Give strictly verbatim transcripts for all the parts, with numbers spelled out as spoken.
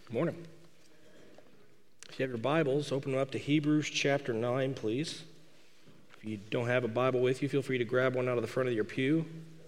Good morning. If you have your Bibles, open them up to Hebrews chapter nine, please. If you don't have a Bible with you, feel free to grab one out of the front of your pew.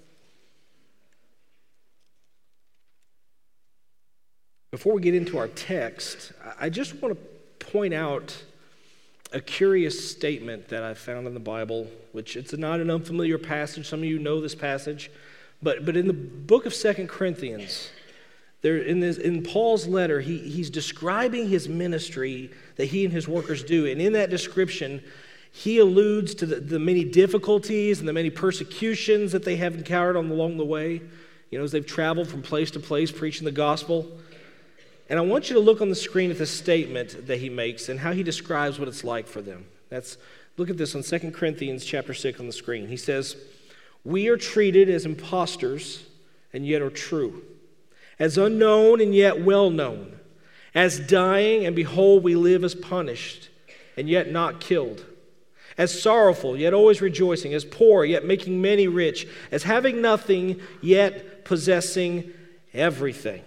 Before we get into our text, I just want to point out a curious statement that I found in the Bible, which it's not an unfamiliar passage. Some of you know this passage, but, but in the book of Second Corinthians, There, in, this, in Paul's letter, he, he's describing his ministry that he and his workers do. And in that description, he alludes to the, the many difficulties and the many persecutions that they have encountered on, along the way, you know, as they've traveled from place to place preaching the gospel. And I want you to look on the screen at the statement that he makes and how he describes what it's like for them. That's, look at this on Second Corinthians chapter six on the screen. He says, "We are treated as impostors and yet are true, as unknown and yet well known, as dying, and behold, we live as punished, and yet not killed, as sorrowful, yet always rejoicing, as poor, yet making many rich, as having nothing, yet possessing everything."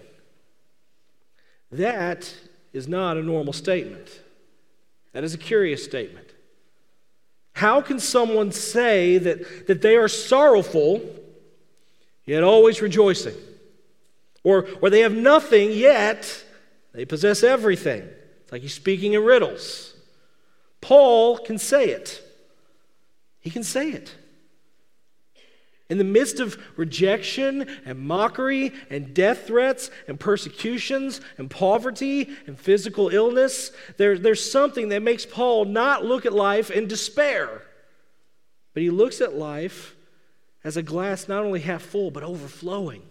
That is not a normal statement. That is a curious statement. How can someone say that, that they are sorrowful, yet always rejoicing? Or, or they have nothing, yet they possess everything. It's like he's speaking in riddles. Paul can say it. He can say it. In the midst of rejection and mockery and death threats and persecutions and poverty and physical illness, there, there's something that makes Paul not look at life in despair, but he looks at life as a glass not only half full, but overflowing.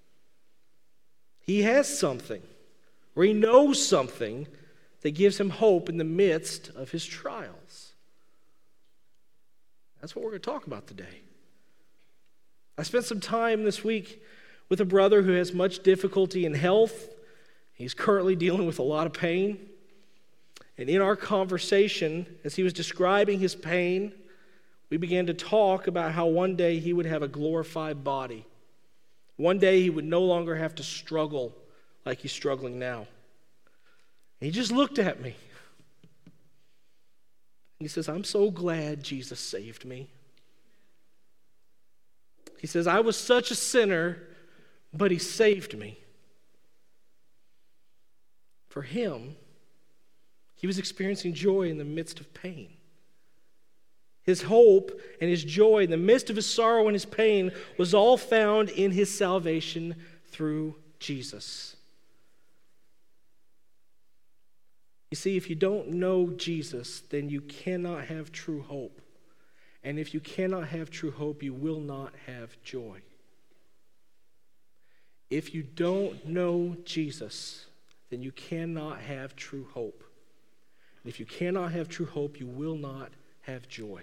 He has something, or he knows something that gives him hope in the midst of his trials. That's what we're going to talk about today. I spent some time this week with a brother who has much difficulty in health. He's currently dealing with a lot of pain. And in our conversation, as he was describing his pain, we began to talk about how one day he would have a glorified body. One day he would no longer have to struggle like he's struggling now. And he just looked at me. He says, "I'm so glad Jesus saved me." He says, "I was such a sinner, but he saved me." For him, he was experiencing joy in the midst of pain. His hope and his joy in the midst of his sorrow and his pain was all found in his salvation through Jesus. You see, if you don't know Jesus, then you cannot have true hope. And if you cannot have true hope, you will not have joy. If you don't know Jesus, then you cannot have true hope. And if you cannot have true hope, you will not have joy.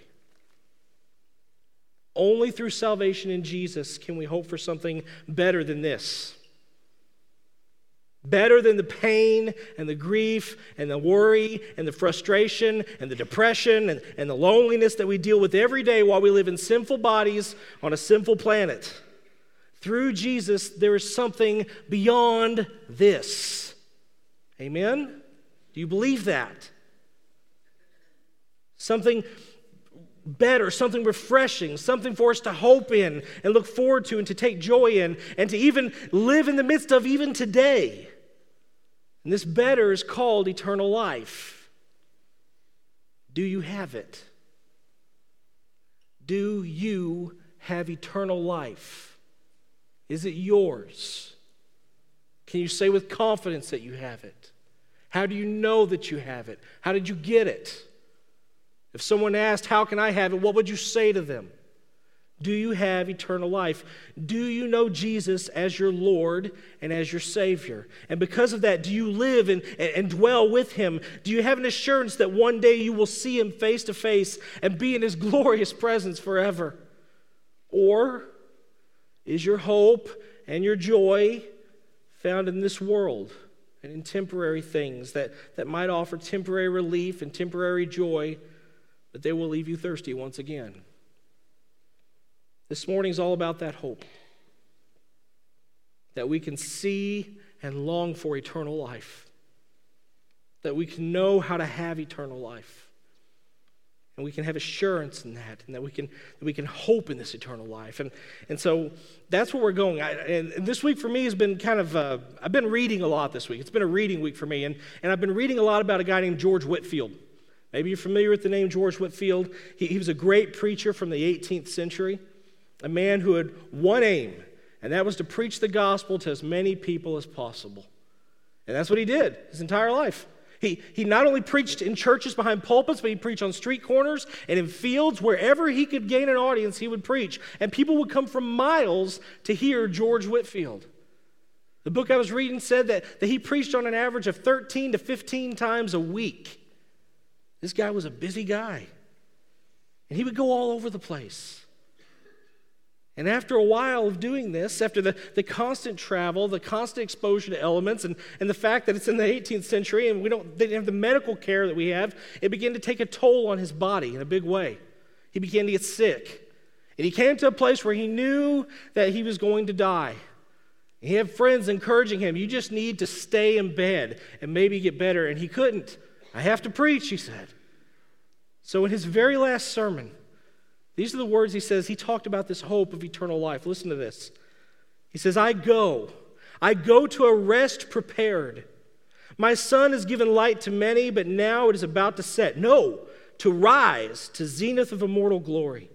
Only through salvation in Jesus can we hope for something better than this. Better than the pain and the grief and the worry and the frustration and the depression and, and the loneliness that we deal with every day while we live in sinful bodies on a sinful planet. Through Jesus, there is something beyond this. Amen? Do you believe that? Something better, something refreshing, something for us to hope in and look forward to and to take joy in and to even live in the midst of even today. And this better is called eternal life. Do you have it? Do you have eternal life? Is it yours? Can you say with confidence that you have it? How do you know that you have it? How did you get it? If someone asked, "How can I have it?" what would you say to them? Do you have eternal life? Do you know Jesus as your Lord and as your Savior? And because of that, do you live and, and dwell with Him? Do you have an assurance that one day you will see Him face to face and be in His glorious presence forever? Or is your hope and your joy found in this world and in temporary things that, that might offer temporary relief and temporary joy, but they will leave you thirsty once again? This morning is all about that hope. That we can see and long for eternal life. That we can know how to have eternal life. And we can have assurance in that, and that we can that we can hope in this eternal life. And and so that's where we're going. I, and, and this week for me has been kind of, uh, I've been reading a lot this week. It's been a reading week for me. And, and I've been reading a lot about a guy named George Whitefield. Maybe you're familiar with the name George Whitefield. He, he was a great preacher from the eighteenth century, a man who had one aim, and that was to preach the gospel to as many people as possible. And that's what he did his entire life. He, he not only preached in churches behind pulpits, but he preached on street corners and in fields. Wherever he could gain an audience, he would preach. And people would come from miles to hear George Whitefield. The book I was reading said that, that he preached on an average of thirteen to fifteen times a week. This guy was a busy guy. And he would go all over the place. And after a while of doing this, after the, the constant travel, the constant exposure to elements, and, and the fact that it's in the eighteenth century and we don't they didn't have the medical care that we have, it began to take a toll on his body in a big way. He began to get sick. And he came to a place where he knew that he was going to die. He had friends encouraging him, you just need to stay in bed and maybe get better. And he couldn't. I have to preach, he said. So in his very last sermon, these are the words he says. He talked about this hope of eternal life. Listen to this. He says, I go. I go to a rest prepared. My sun has given light to many, but now it is about to set. No, to rise to zenith of immortal glory.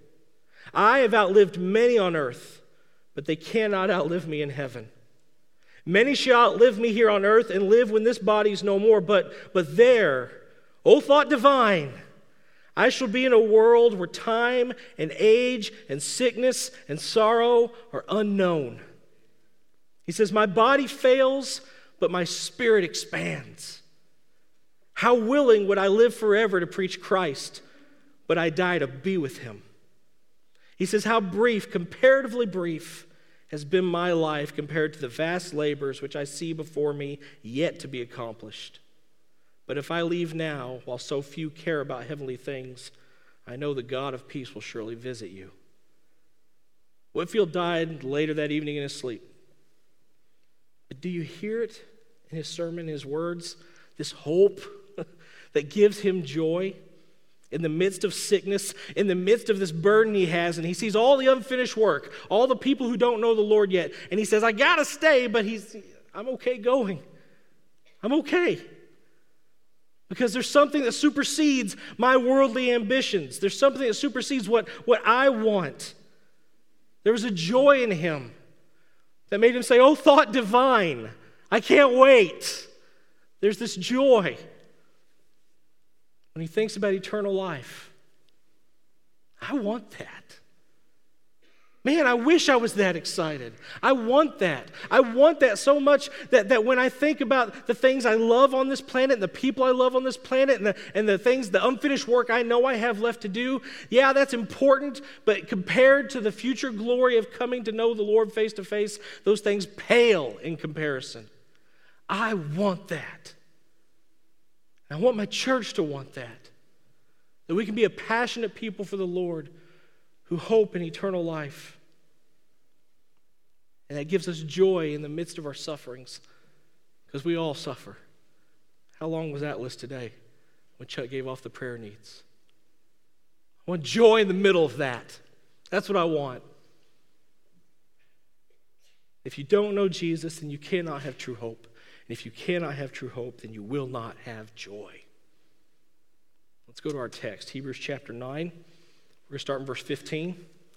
I have outlived many on earth, but they cannot outlive me in heaven. Many shall outlive me here on earth and live when this body is no more. But, but there, O thought divine, I shall be in a world where time and age and sickness and sorrow are unknown. He says, my body fails, but my spirit expands. How willing would I live forever to preach Christ, but I die to be with him. He says, how brief, comparatively brief, has been my life compared to the vast labors which I see before me yet to be accomplished. But if I leave now, while so few care about heavenly things, I know the God of peace will surely visit you. Whitefield died later that evening in his sleep. But do you hear it in his sermon, his words? This hope that gives him joy in the midst of sickness, in the midst of this burden he has, and he sees all the unfinished work, all the people who don't know the Lord yet, and he says, I gotta stay, but he's, I'm okay going. I'm okay. Because there's something that supersedes my worldly ambitions. There's something that supersedes what, what I want. There was a joy in him that made him say, oh, thought divine, I can't wait. There's this joy when he thinks about eternal life. I want that. Man, I wish I was that excited. I want that. I want that so much that, that when I think about the things I love on this planet and the people I love on this planet and the, and the things, the unfinished work I know I have left to do, yeah, that's important, but compared to the future glory of coming to know the Lord face to face, those things pale in comparison. I want that. I want my church to want that. That we can be a passionate people for the Lord who hope in eternal life. And that gives us joy in the midst of our sufferings, because we all suffer. How long was that list today when Chuck gave off the prayer needs? I want joy in the middle of that. That's what I want. If you don't know Jesus, then you cannot have true hope. And if you cannot have true hope, then you will not have joy. Let's go to our text, Hebrews chapter nine. We're going to start in verse fifteen.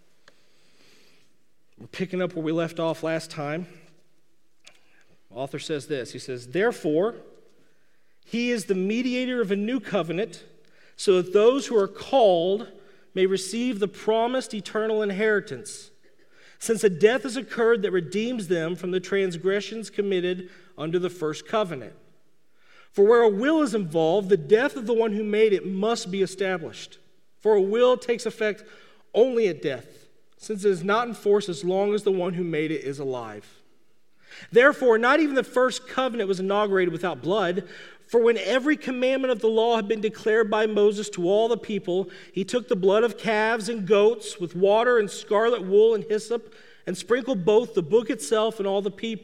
We're picking up where we left off last time. The author says this. He says, therefore, he is the mediator of a new covenant, so that those who are called may receive the promised eternal inheritance, since a death has occurred that redeems them from the transgressions committed under the first covenant. For where a will is involved, the death of the one who made it must be established. For a will takes effect only at death, since it is not in force as long as the one who made it is alive. Therefore, not even the first covenant was inaugurated without blood, for when every commandment of the law had been declared by Moses to all the people, he took the blood of calves and goats with water and scarlet wool and hyssop, and sprinkled both the book itself and all the people,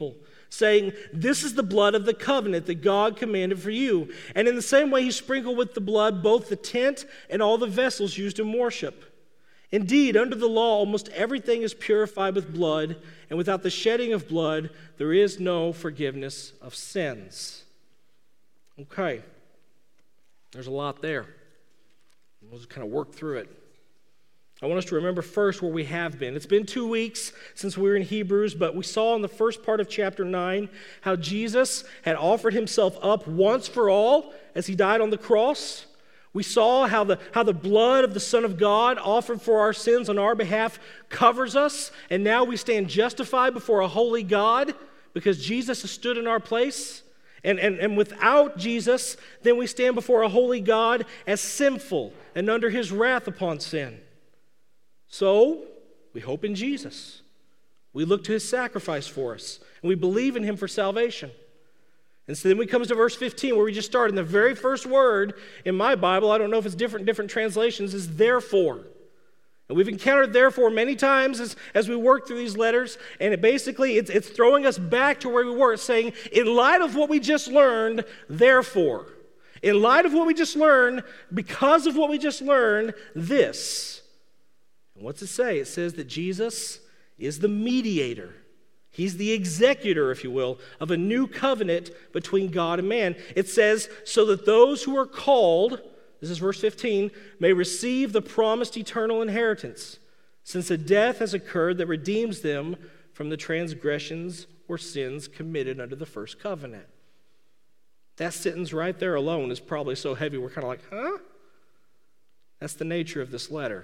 saying, "This is the blood of the covenant that God commanded for you." And in the same way, he sprinkled with the blood both the tent and all the vessels used in worship. Indeed, under the law, almost everything is purified with blood, and without the shedding of blood, there is no forgiveness of sins. Okay, there's a lot there. We'll just kind of work through it. I want us to remember first where we have been. It's been two weeks since we were in Hebrews, but we saw in the first part of chapter nine how Jesus had offered himself up once for all as he died on the cross. We saw how the, how the blood of the Son of God offered for our sins on our behalf covers us, and now we stand justified before a holy God because Jesus has stood in our place. And, and, and without Jesus, then we stand before a holy God as sinful and under his wrath upon sin. So, we hope in Jesus. We look to his sacrifice for us, and we believe in him for salvation. And so then we come to verse fifteen, where we just started. And the very first word in my Bible, I don't know if it's different in different translations, is therefore. And we've encountered therefore many times as, as we work through these letters, and it basically, it's, it's throwing us back to where we were. It's saying, in light of what we just learned, therefore. In light of what we just learned, because of what we just learned, this. And what's it say? It says that Jesus is the mediator. He's the executor, if you will, of a new covenant between God and man. It says, so that those who are called, this is verse fifteen, may receive the promised eternal inheritance, since a death has occurred that redeems them from the transgressions or sins committed under the first covenant. That sentence right there alone is probably so heavy we're kind of like, huh? That's the nature of this letter.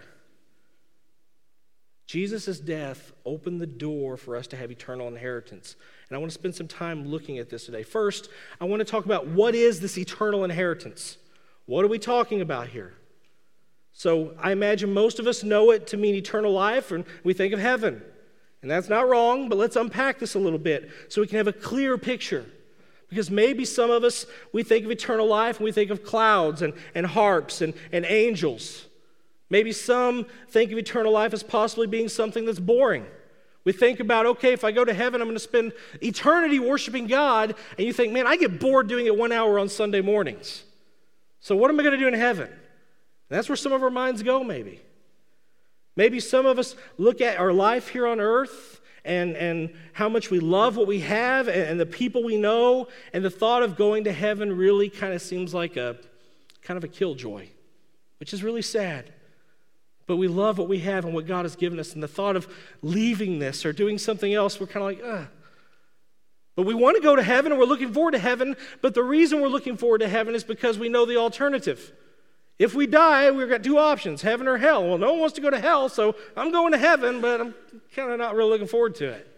Jesus' death opened the door for us to have eternal inheritance. And I want to spend some time looking at this today. First, I want to talk about what is this eternal inheritance? What are we talking about here? So I imagine most of us know it to mean eternal life, and we think of heaven. And that's not wrong, but let's unpack this a little bit so we can have a clear picture. Because maybe some of us, we think of eternal life and we think of clouds and, and harps and, and angels. Maybe some think of eternal life as possibly being something that's boring. We think about, okay, if I go to heaven, I'm going to spend eternity worshiping God, and you think, man, I get bored doing it one hour on Sunday mornings. So what am I going to do in heaven? And that's where some of our minds go, maybe. Maybe some of us look at our life here on earth and, and how much we love what we have and, and the people we know, and the thought of going to heaven really kind of seems like a kind of a killjoy, which is really sad. But we love what we have and what God has given us. And the thought of leaving this or doing something else, we're kind of like, ugh. But we want to go to heaven and we're looking forward to heaven. But the reason we're looking forward to heaven is because we know the alternative. If we die, we've got two options, heaven or hell. Well, no one wants to go to hell, so I'm going to heaven, but I'm kind of not really looking forward to it.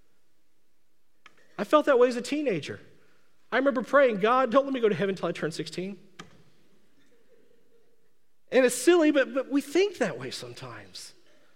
I felt that way as a teenager. I remember praying, God, don't let me go to heaven until I turn sixteen. And it's silly, but, but we think that way sometimes.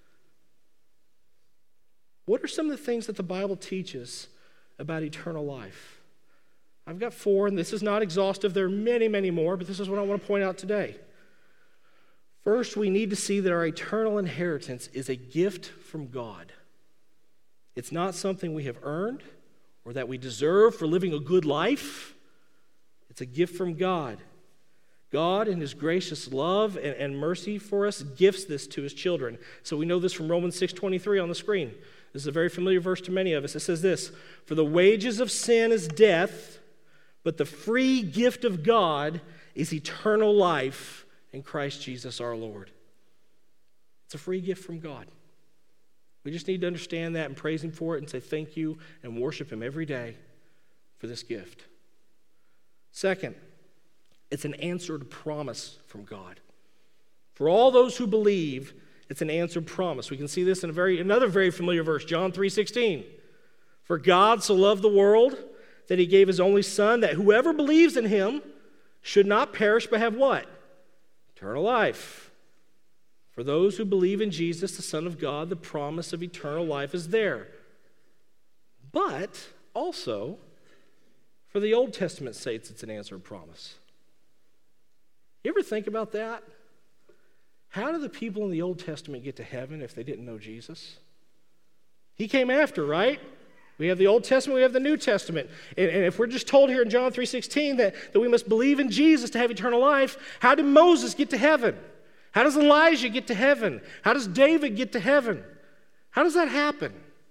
What are some of the things that the Bible teaches about eternal life? I've got four, and this is not exhaustive. There are many, many more, but this is what I want to point out today. First, we need to see that our eternal inheritance is a gift from God. It's not something we have earned or that we deserve for living a good life. It's a gift from God. God, in his gracious love and, and mercy for us, gifts this to his children. So we know this from Romans six twenty-three on the screen. This is a very familiar verse to many of us. It says this, for the wages of sin is death, but the free gift of God is eternal life in Christ Jesus our Lord. It's a free gift from God. We just need to understand that and praise him for it and say thank you and worship him every day for this gift. Second, it's an answered promise from God. For all those who believe, it's an answered promise. We can see this in a very another very familiar verse, John three sixteen. For God so loved the world that he gave his only Son, that whoever believes in him should not perish but have what? Eternal life. For those who believe in Jesus, the Son of God, the promise of eternal life is there. But also, for the Old Testament saints, it's an answered promise. You ever think about that? How do the people in the Old Testament get to heaven if they didn't know Jesus? He came after, right? We have the Old Testament, we have the New Testament. And, and if we're just told here in John three sixteen that, that we must believe in Jesus to have eternal life, how did Moses get to heaven? How does Elijah get to heaven? How does David get to heaven? How does that happen?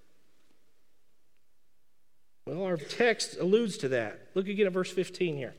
Well, our text alludes to that. Look again at verse fifteen here.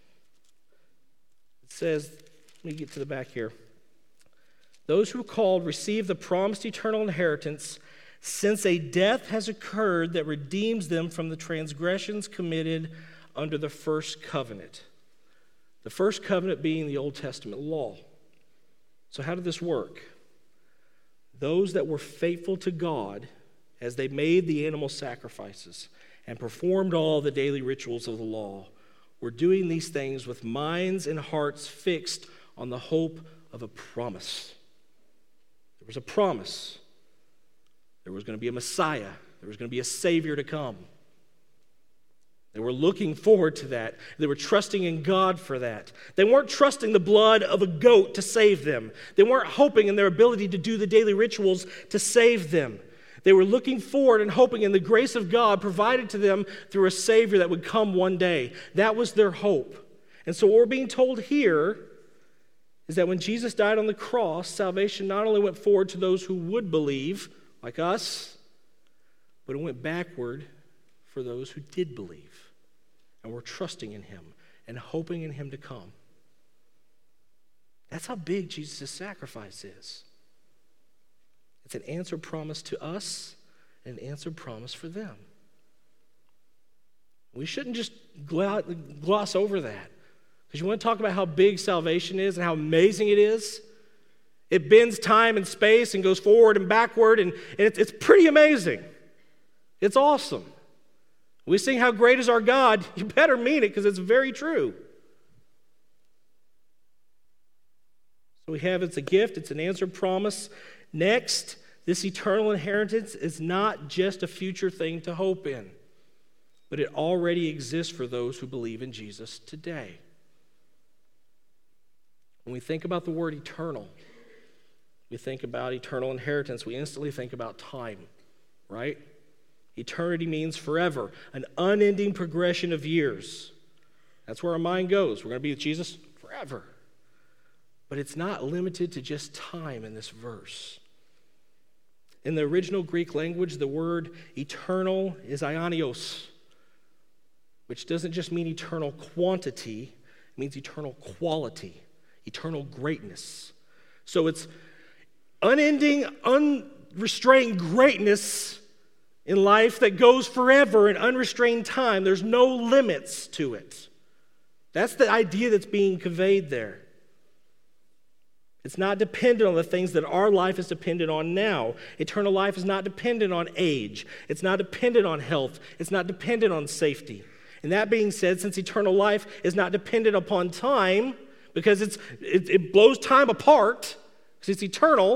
It says, let me get to the back here. Those who are called receive the promised eternal inheritance, since a death has occurred that redeems them from the transgressions committed under the first covenant. The first covenant being the Old Testament law. So how did this work? Those that were faithful to God as they made the animal sacrifices and performed all the daily rituals of the law were doing these things with minds and hearts fixed on the hope of a promise. There was a promise. There was going to be a Messiah. There was going to be a Savior to come. They were looking forward to that. They were trusting in God for that. They weren't trusting the blood of a goat to save them. They weren't hoping in their ability to do the daily rituals to save them. They were looking forward and hoping in the grace of God provided to them through a Savior that would come one day. That was their hope. And so what we're being told here is that when Jesus died on the cross, salvation not only went forward to those who would believe, like us, but it went backward for those who did believe and were trusting in him and hoping in him to come. That's how big Jesus' sacrifice is. It's an answered promise to us and an answered promise for them. We shouldn't just gloss over that. Because you want to talk about how big salvation is and how amazing it is? It bends time and space and goes forward and backward, and, and it's, it's pretty amazing. It's awesome. We sing, "How great is our God." You better mean it, because it's very true. So we have, it's a gift, it's an answered promise. Next, this eternal inheritance is not just a future thing to hope in, but it already exists for those who believe in Jesus today. When we think about the word eternal, we think about eternal inheritance, we instantly think about time, right? Eternity means forever, an unending progression of years. That's where our mind goes. We're going to be with Jesus forever. But it's not limited to just time in this verse. In the original Greek language, the word eternal is aionios, which doesn't just mean eternal quantity, it means eternal quality. Eternal greatness. So it's unending, unrestrained greatness in life that goes forever in unrestrained time. There's no limits to it. That's the idea that's being conveyed there. It's not dependent on the things that our life is dependent on now. Eternal life is not dependent on age. It's not dependent on health. It's not dependent on safety. And that being said, since eternal life is not dependent upon time, because it's, it, it blows time apart, because it's eternal,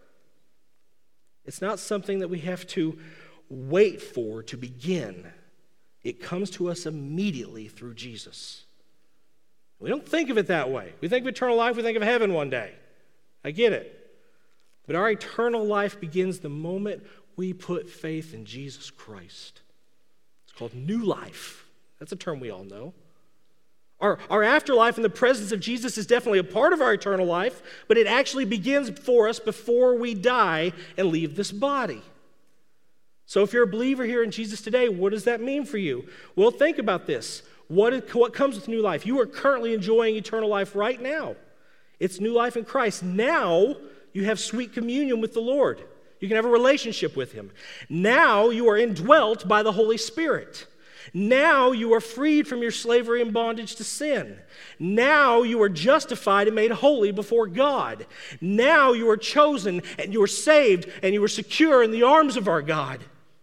it's not something that we have to wait for to begin. It comes to us immediately through Jesus. We don't think of it that way. We think of eternal life, we think of heaven one day. I get it. But our eternal life begins the moment we put faith in Jesus Christ. It's called new life. That's a term we all know. Our, our afterlife in the presence of Jesus is definitely a part of our eternal life, but it actually begins for us before we die and leave this body. So if you're a believer here in Jesus today, what does that mean for you? Well, think about this. What, is, what comes with new life? You are currently enjoying eternal life right now. It's new life in Christ. Now you have sweet communion with the Lord. You can have a relationship with him. Now you are indwelt by the Holy Spirit. Now you are freed from your slavery and bondage to sin. Now you are justified and made holy before God. Now you are chosen and you are saved and you are secure in the arms of our God.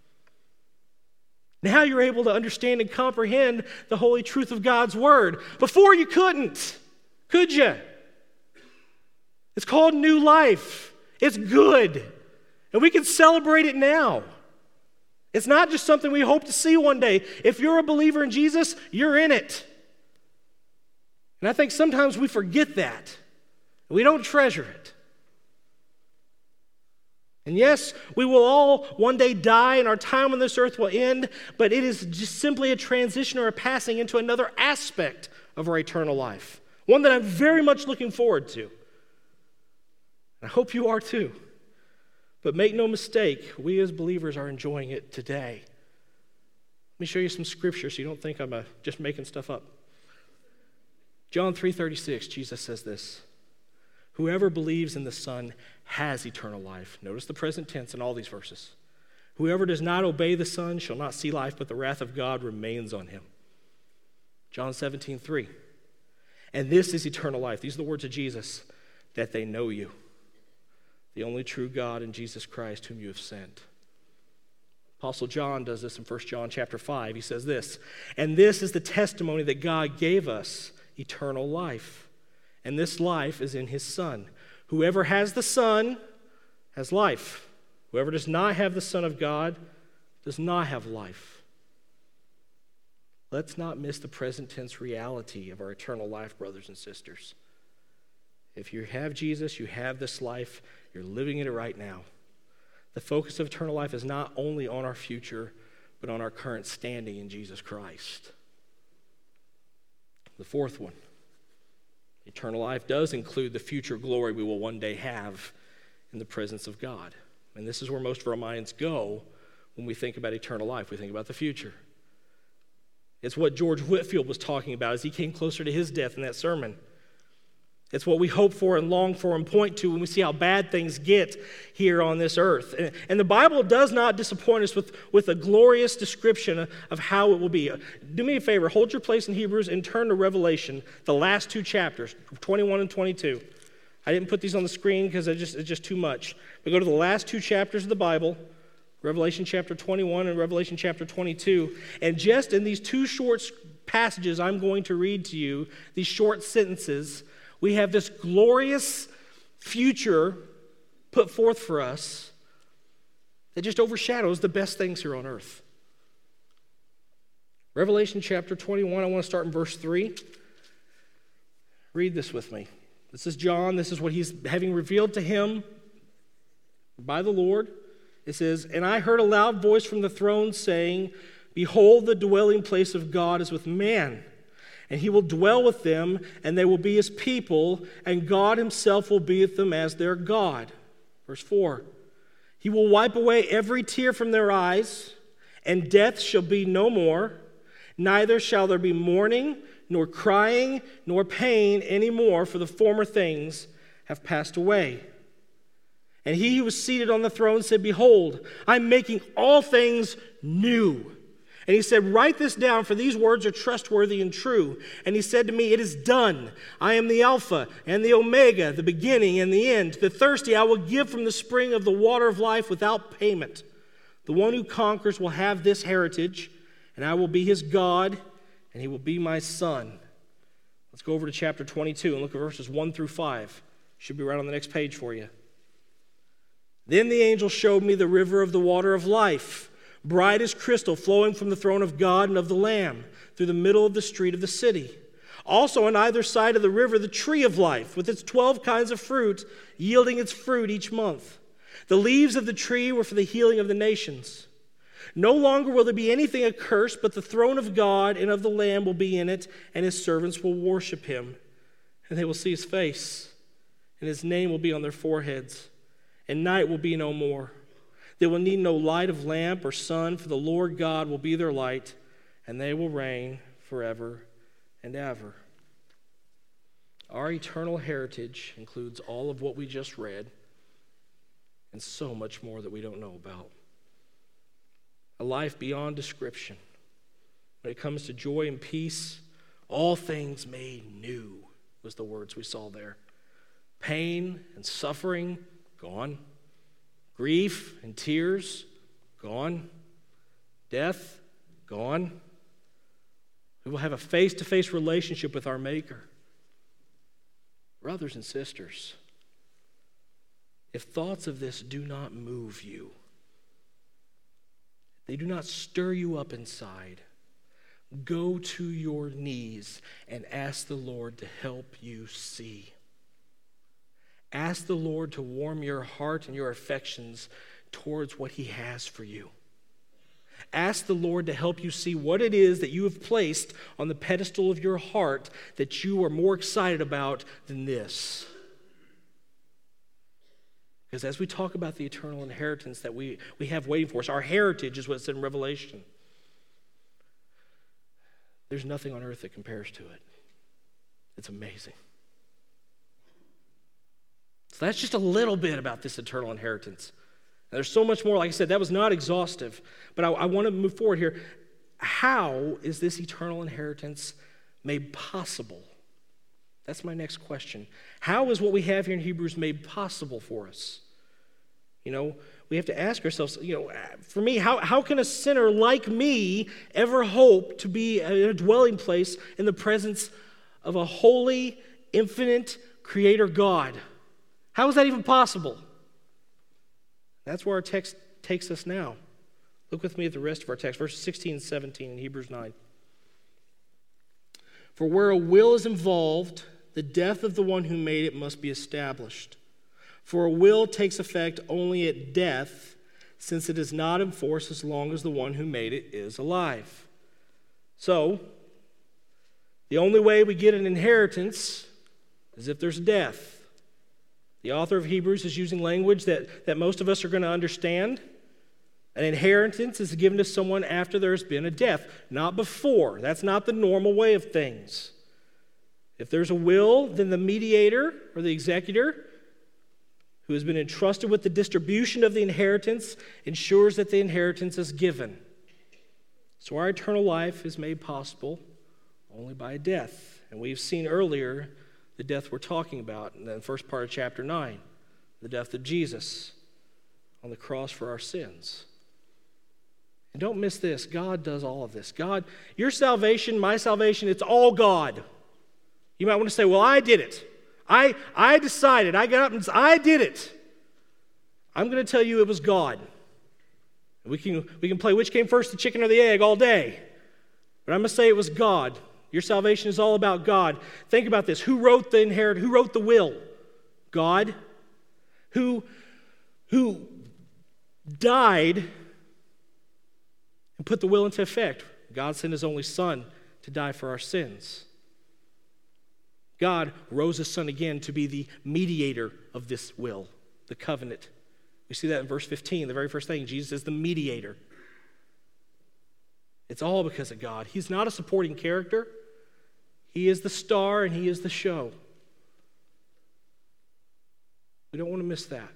Now you're able to understand and comprehend the holy truth of God's word. Before you couldn't, could you? It's called new life. It's good. And we can celebrate it now. It's not just something we hope to see one day. If you're a believer in Jesus, you're in it. And I think sometimes we forget that. We don't treasure it. And yes, we will all one day die and our time on this earth will end, but it is just simply a transition or a passing into another aspect of our eternal life, one that I'm very much looking forward to. I hope you are too. But make no mistake, we as believers are enjoying it today. Let me show you some scripture so you don't think I'm uh, just making stuff up. John three thirty-six, Jesus says this: whoever believes in the Son has eternal life. Notice the present tense in all these verses. Whoever does not obey the Son shall not see life, but the wrath of God remains on him. John seventeen three. And this is eternal life. These are the words of Jesus, that they know you, the only true God, and Jesus Christ, whom you have sent. Apostle John does this in First John chapter five. He says this: and this is the testimony that God gave us, eternal life. And this life is in his Son. Whoever has the Son has life. Whoever does not have the Son of God does not have life. Let's not miss the present tense reality of our eternal life, brothers and sisters. If you have Jesus, you have this life. You're living in it right now. The focus of eternal life is not only on our future, but on our current standing in Jesus Christ. The fourth one. Eternal life does include the future glory we will one day have in the presence of God. And this is where most of our minds go when we think about eternal life. We think about the future. It's what George Whitefield was talking about as he came closer to his death in that sermon. It's what we hope for and long for and point to when we see how bad things get here on this earth. And, and the Bible does not disappoint us with, with a glorious description of, of how it will be. Do me a favor, hold your place in Hebrews and turn to Revelation, the last two chapters, twenty-one and twenty-two. I didn't put these on the screen because it's just, it's just too much. But go to the last two chapters of the Bible, Revelation chapter twenty-one and Revelation chapter twenty-two. And just in these two short passages I'm going to read to you, these short sentences, we have this glorious future put forth for us that just overshadows the best things here on earth. Revelation chapter twenty-one, I want to start in verse three. Read this with me. This is John. This is what he's having revealed to him by the Lord. It says, and I heard a loud voice from the throne saying, behold, the dwelling place of God is with man. And he will dwell with them, and they will be his people, and God himself will be with them as their God. Verse four, he will wipe away every tear from their eyes, and death shall be no more. Neither shall there be mourning, nor crying, nor pain any more, for the former things have passed away. And he who was seated on the throne said, behold, I'm making all things new. And he said, write this down, for these words are trustworthy and true. And he said to me, it is done. I am the Alpha and the Omega, the beginning and the end. To the thirsty I will give from the spring of the water of life without payment. The one who conquers will have this heritage, and I will be his God, and he will be my son. Let's go over to chapter twenty-two and look at verses one through five. Should be right on the next page for you. Then the angel showed me the river of the water of life, bright as crystal, flowing from the throne of God and of the Lamb, through the middle of the street of the city. Also on either side of the river, the tree of life, with its twelve kinds of fruit, yielding its fruit each month. The leaves of the tree were for the healing of the nations. No longer will there be anything accursed, but the throne of God and of the Lamb will be in it, and his servants will worship him. And they will see his face, and his name will be on their foreheads, and night will be no more. They will need no light of lamp or sun, for the Lord God will be their light, and they will reign forever and ever. Our eternal heritage includes all of what we just read and so much more that we don't know about. A life beyond description. When it comes to joy and peace, all things made new was the words we saw there. Pain and suffering, gone. Grief and tears, gone. Death, gone. We will have a face-to-face relationship with our Maker. Brothers and sisters, if thoughts of this do not move you, they do not stir you up inside, go to your knees and ask the Lord to help you see. Ask the Lord to warm your heart and your affections towards what he has for you. Ask the Lord to help you see what it is that you have placed on the pedestal of your heart that you are more excited about than this. Because as we talk about the eternal inheritance that we, we have waiting for us, our heritage is what's in Revelation. There's nothing on earth that compares to it. It's amazing. So that's just a little bit about this eternal inheritance. And there's so much more. Like I said, that was not exhaustive, but I, I want to move forward here. How is this eternal inheritance made possible? That's my next question. How is what we have here in Hebrews made possible for us? You know, we have to ask ourselves, you know, for me, how, how can a sinner like me ever hope to be a dwelling place in the presence of a holy, infinite creator God? How is that even possible? That's where our text takes us now. Look with me at the rest of our text, verses sixteen and seventeen in Hebrews nine. For where a will is involved, the death of the one who made it must be established. For a will takes effect only at death, since it is not in force as long as the one who made it is alive. So, the only way we get an inheritance is if there's death. The author of Hebrews is using language that, that most of us are going to understand. An inheritance is given to someone after there's been a death, not before. That's not the normal way of things. If there's a will, then the mediator or the executor who has been entrusted with the distribution of the inheritance ensures that the inheritance is given. So our eternal life is made possible only by death. And we've seen earlier the death we're talking about in the first part of chapter nine, the death of Jesus on the cross for our sins. And don't miss this. God does all of this. God, your salvation, my salvation, it's all God. You might want to say, well, I did it. I, I decided. I got up and said, I did it. I'm going to tell you it was God. We can, we can play which came first, the chicken or the egg, all day. But I'm going to say it was God. Your salvation is all about God. Think about this. Who wrote the inheritance? Who wrote the will? God. Who, who died and put the will into effect? God sent his only Son to die for our sins. God rose his Son again to be the mediator of this will, the covenant. We see that in verse fifteen, the very first thing. Jesus is the mediator. It's all because of God. He's not a supporting character. He is the star and he is the show. We don't want to miss that.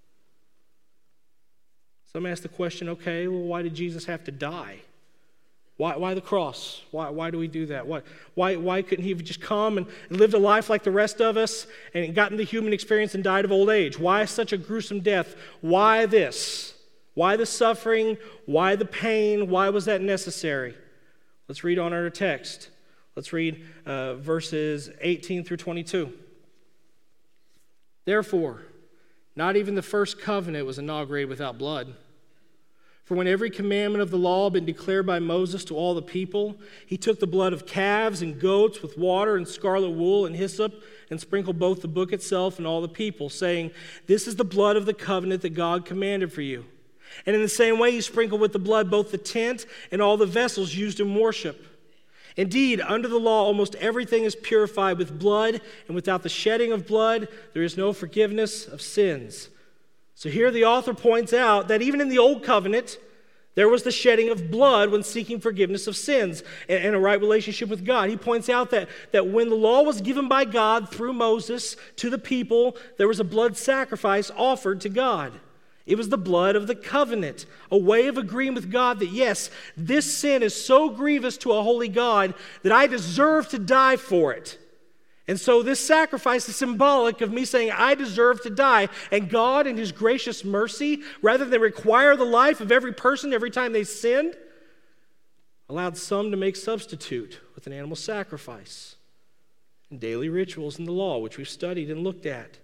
Some ask the question, okay, well, why did Jesus have to die? Why, why the cross? Why, why do we do that? Why, why, why couldn't he have just come and lived a life like the rest of us and gotten the human experience and died of old age? Why such a gruesome death? Why this? Why the suffering? Why the pain? Why was that necessary? Let's read on our text. Let's read uh, verses eighteen through twenty-two. Therefore, not even the first covenant was inaugurated without blood. For when every commandment of the law had been declared by Moses to all the people, he took the blood of calves and goats with water and scarlet wool and hyssop and sprinkled both the book itself and all the people, saying, "This is the blood of the covenant that God commanded for you." And in the same way, he sprinkled with the blood both the tent and all the vessels used in worship. Indeed, under the law, almost everything is purified with blood, and without the shedding of blood, there is no forgiveness of sins. So here the author points out that even in the Old Covenant, there was the shedding of blood when seeking forgiveness of sins and, and a right relationship with God. He points out that, that when the law was given by God through Moses to the people, there was a blood sacrifice offered to God. It was the blood of the covenant, a way of agreeing with God that, yes, this sin is so grievous to a holy God that I deserve to die for it. And so this sacrifice is symbolic of me saying, I deserve to die. And God, in his gracious mercy, rather than require the life of every person every time they sinned, allowed some to make substitute with an animal sacrifice and daily rituals in the law, which we've studied and looked at.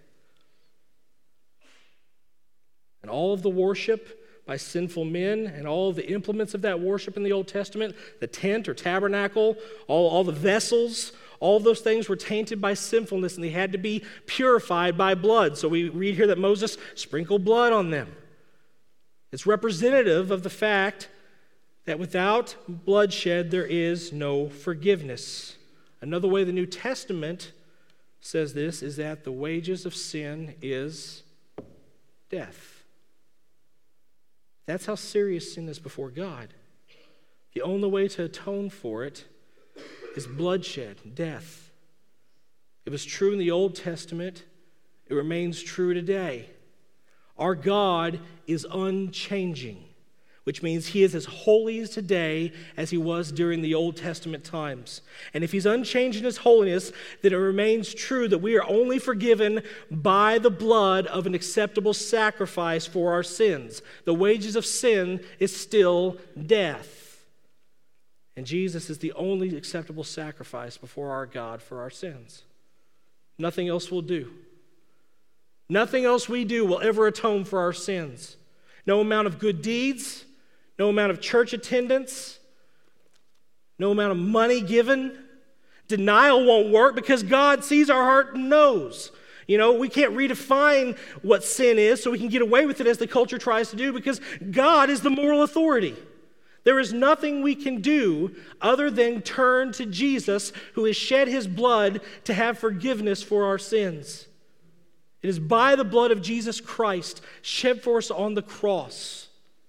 And all of the worship by sinful men and all of the implements of that worship in the Old Testament, the tent or tabernacle, all, all the vessels, All those things were tainted by sinfulness, and they had to be purified by blood. So we read here that Moses sprinkled blood on them. It's representative of the fact that without bloodshed, there is no forgiveness. Another way the New Testament says this is that the wages of sin is death. That's how serious sin is before God. The only way to atone for it is bloodshed, death. It was true in the Old Testament. It remains true today. Our God is unchanging, which means he is as holy as today as he was during the Old Testament times. And if he's unchanged in his holiness, then it remains true that we are only forgiven by the blood of an acceptable sacrifice for our sins. The wages of sin is still death. And Jesus is the only acceptable sacrifice before our God for our sins. Nothing else will do. Nothing else we do will ever atone for our sins. No amount of good deeds, no amount of church attendance, no amount of money given. Denial won't work because God sees our heart and knows. You know, we can't redefine what sin is so we can get away with it as the culture tries to do because God is the moral authority. There is nothing we can do other than turn to Jesus, who has shed his blood to have forgiveness for our sins. It is by the blood of Jesus Christ shed for us on the cross.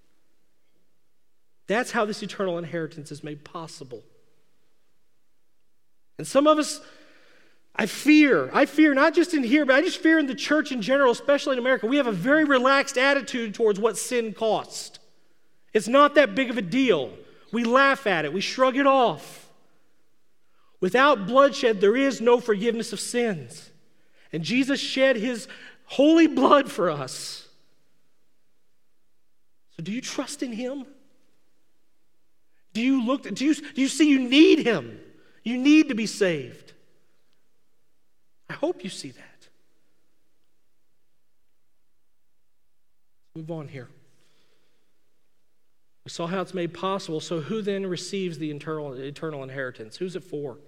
That's how this eternal inheritance is made possible. And some of us, I fear, I fear not just in here, but I just fear in the church in general, especially in America, we have a very relaxed attitude towards what sin costs. It's not that big of a deal. We laugh at it. We shrug it off. Without bloodshed, there is no forgiveness of sins. And Jesus shed his holy blood for us. So do you trust in him? Do you look, do you, do you see you need him? You need to be saved. I hope you see that. Move on here. We saw how it's made possible. So who then receives the eternal, eternal inheritance? Who's it for?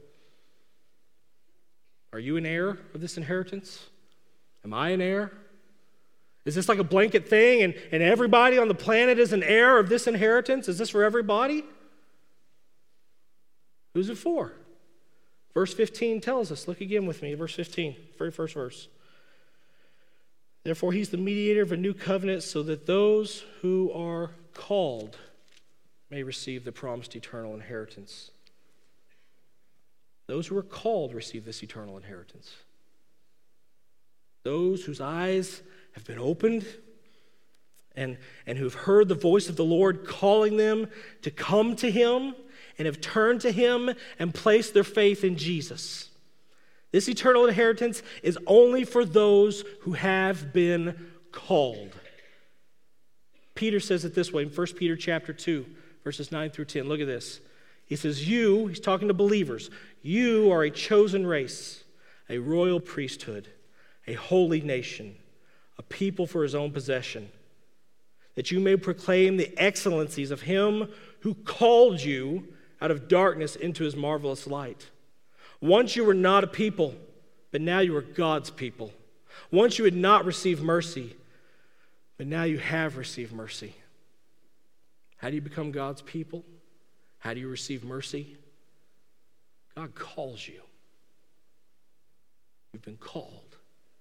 Are you an heir of this inheritance? Am I an heir? Is this like a blanket thing and, and everybody on the planet is an heir of this inheritance? Is this for everybody? Who's it for? Verse fifteen tells us. Look again with me, verse fifteen, very first verse. Therefore, he's the mediator of a new covenant so that those who are called may receive the promised eternal inheritance. Those who are called receive this eternal inheritance. Those whose eyes have been opened and, and who've heard the voice of the Lord calling them to come to him and have turned to him and placed their faith in Jesus. This eternal inheritance is only for those who have been called. Peter says it this way in First Peter chapter two, verses nine through ten. Look at this. He says, you, he's talking to believers, you are a chosen race, a royal priesthood, a holy nation, a people for his own possession, that you may proclaim the excellencies of him who called you out of darkness into his marvelous light. Once you were not a people, but now you are God's people. Once you had not received mercy, but now you have received mercy. How do you become God's people? How do you receive mercy? God calls you. You've been called.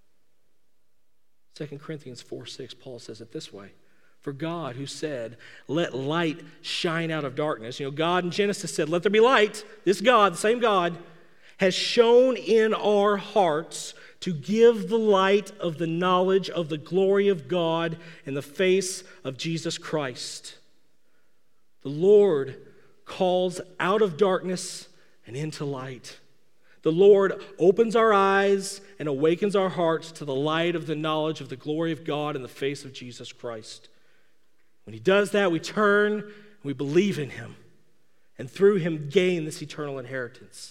Second Corinthians four six, Paul says it this way. For God, who said, let light shine out of darkness. You know, God in Genesis said, let there be light. This God, the same God, has shone in our hearts to give the light of the knowledge of the glory of God in the face of Jesus Christ. The Lord calls out of darkness and into light. The Lord opens our eyes and awakens our hearts to the light of the knowledge of the glory of God in the face of Jesus Christ. When he does that, we turn and we believe in him, and through him gain this eternal inheritance.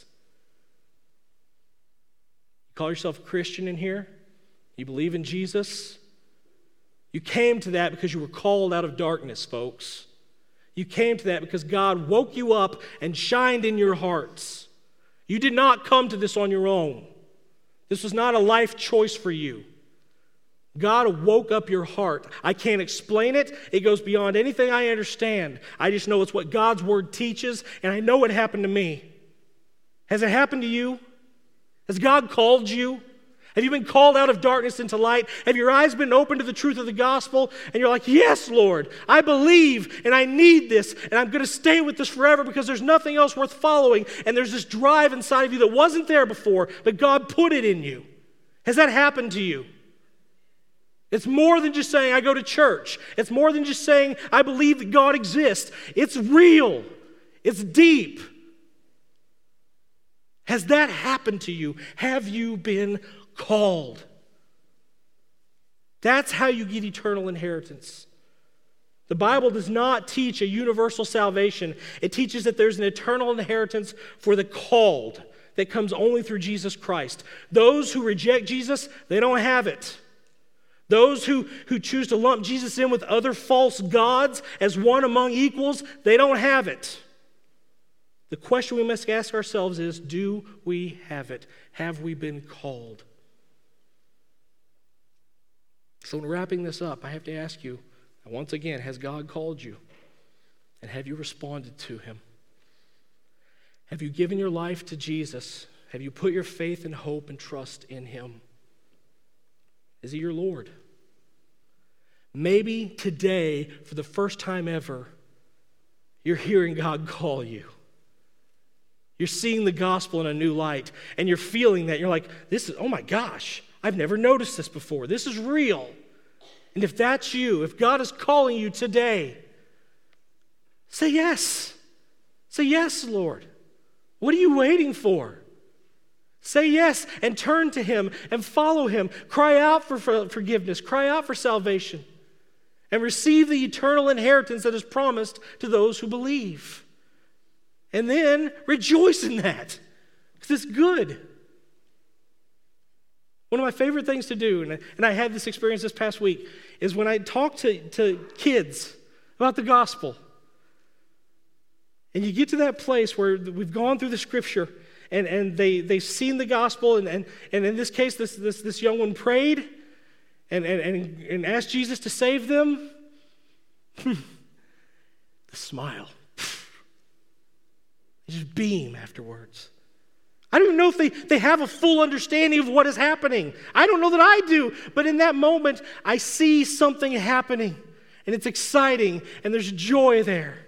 You call yourself a Christian in here? You believe in Jesus? You came to that because you were called out of darkness, folks. You came to that because God woke you up and shined in your hearts. You did not come to this on your own. This was not a life choice for you. God woke up your heart. I can't explain it. It goes beyond anything I understand. I just know it's what God's word teaches, and I know it happened to me. Has it happened to you? Has God called you? Have you been called out of darkness into light? Have your eyes been opened to the truth of the gospel? And you're like, yes, Lord, I believe and I need this and I'm going to stay with this forever because there's nothing else worth following. And there's this drive inside of you that wasn't there before, but God put it in you. Has that happened to you? It's more than just saying, I go to church. It's more than just saying, I believe that God exists. It's real. It's deep. Has that happened to you? Have you been called? That's how you get eternal inheritance. The Bible does not teach a universal salvation. It teaches that there's an eternal inheritance for the called that comes only through Jesus Christ. Those who reject Jesus, they don't have it. Those who, who choose to lump Jesus in with other false gods as one among equals, they don't have it. The question we must ask ourselves is, do we have it? Have we been called? So in wrapping this up, I have to ask you, once again, has God called you? And have you responded to him? Have you given your life to Jesus? Have you put your faith and hope and trust in him? Is he your Lord? Maybe today, for the first time ever, you're hearing God call you. You're seeing the gospel in a new light, and you're feeling that. You're like, this is, oh my gosh, I've never noticed this before. This is real. And if that's you, if God is calling you today, say yes. Say yes, Lord. What are you waiting for? Say yes and turn to him and follow him. Cry out for forgiveness. Cry out for salvation. And receive the eternal inheritance that is promised to those who believe. And then rejoice in that, because it's good. One of my favorite things to do, and I, and I had this experience this past week, is when I talk to, to kids about the gospel. And you get to that place where we've gone through the scripture, and, and they, they've seen the gospel, and, and, and in this case, this, this, this young one prayed and, and, and, and asked Jesus to save them. The smile. They just beam afterwards. I don't even know if they, they have a full understanding of what is happening. I don't know that I do, but in that moment, I see something happening, and it's exciting, and there's joy there.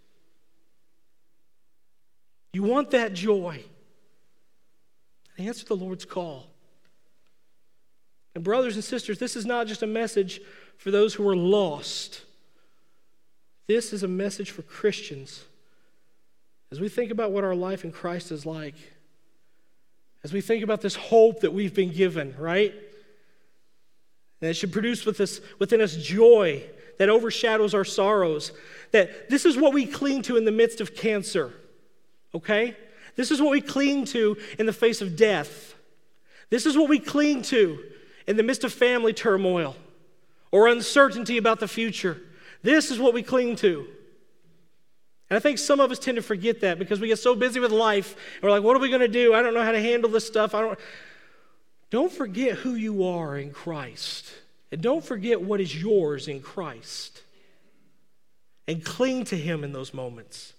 You want that joy. Answer the Lord's call. And brothers and sisters, this is not just a message for those who are lost. This is a message for Christians. As we think about what our life in Christ is like, as we think about this hope that we've been given, right? And it should produce with us, within us joy that overshadows our sorrows. That this is what we cling to in the midst of cancer, okay? This is what we cling to in the face of death. This is what we cling to in the midst of family turmoil or uncertainty about the future. This is what we cling to. And I think some of us tend to forget that because we get so busy with life and we're like, what are we going to do? I don't know how to handle this stuff. I don't. Don't forget who you are in Christ. And don't forget what is yours in Christ. And cling to him in those moments.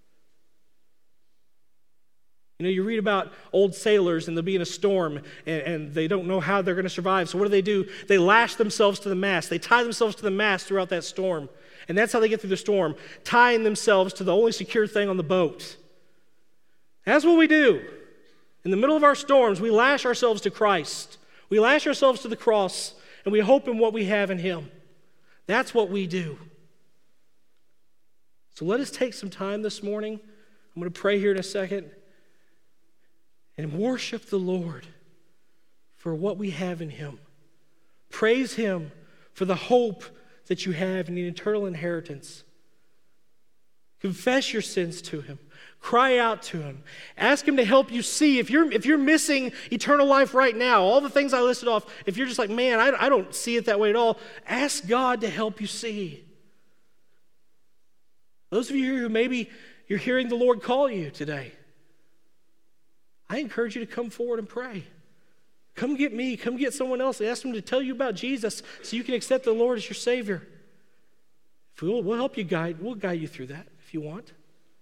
You know, you read about old sailors and they'll be in a storm and, and they don't know how they're going to survive. So what do they do? They lash themselves to the mast. They tie themselves to the mast throughout that storm. And that's how they get through the storm, tying themselves to the only secure thing on the boat. That's what we do. In the middle of our storms, we lash ourselves to Christ. We lash ourselves to the cross, and we hope in what we have in him. That's what we do. So let us take some time this morning. I'm going to pray here in a second. And worship the Lord for what we have in him. Praise him for the hope that you have in an eternal inheritance. Confess your sins to him. Cry out to him. Ask him to help you see. If you're, if you're missing eternal life right now, all the things I listed off, if you're just like, man, I, I don't see it that way at all, ask God to help you see. Those of you who maybe you're hearing the Lord call you today, I encourage you to come forward and pray. Come get me. Come get someone else. Ask them to tell you about Jesus so you can accept the Lord as your Savior. If we'll, we'll help you guide. We'll guide you through that if you want.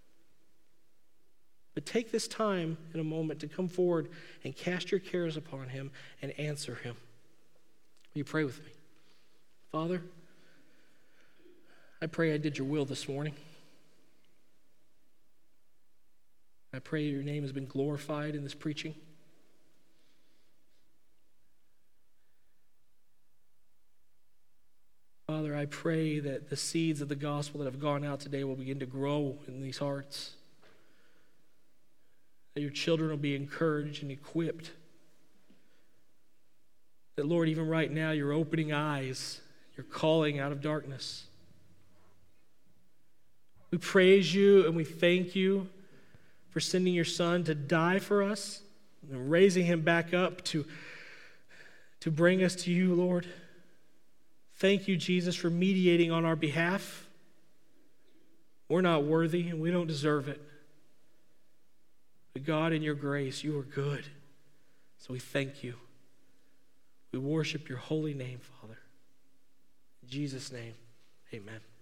But take this time in a moment to come forward and cast your cares upon him and answer him. Will you pray with me? Father, I pray I did your will this morning. I pray your name has been glorified in this preaching. Father, I pray that the seeds of the gospel that have gone out today will begin to grow in these hearts. That your children will be encouraged and equipped. That, Lord, even right now, you're opening eyes. You're calling out of darkness. We praise you and we thank you for sending your Son to die for us and raising him back up to, to bring us to you, Lord. Thank you, Jesus, for mediating on our behalf. We're not worthy and we don't deserve it. But God, in your grace, you are good. So we thank you. We worship your holy name, Father. In Jesus' name, amen.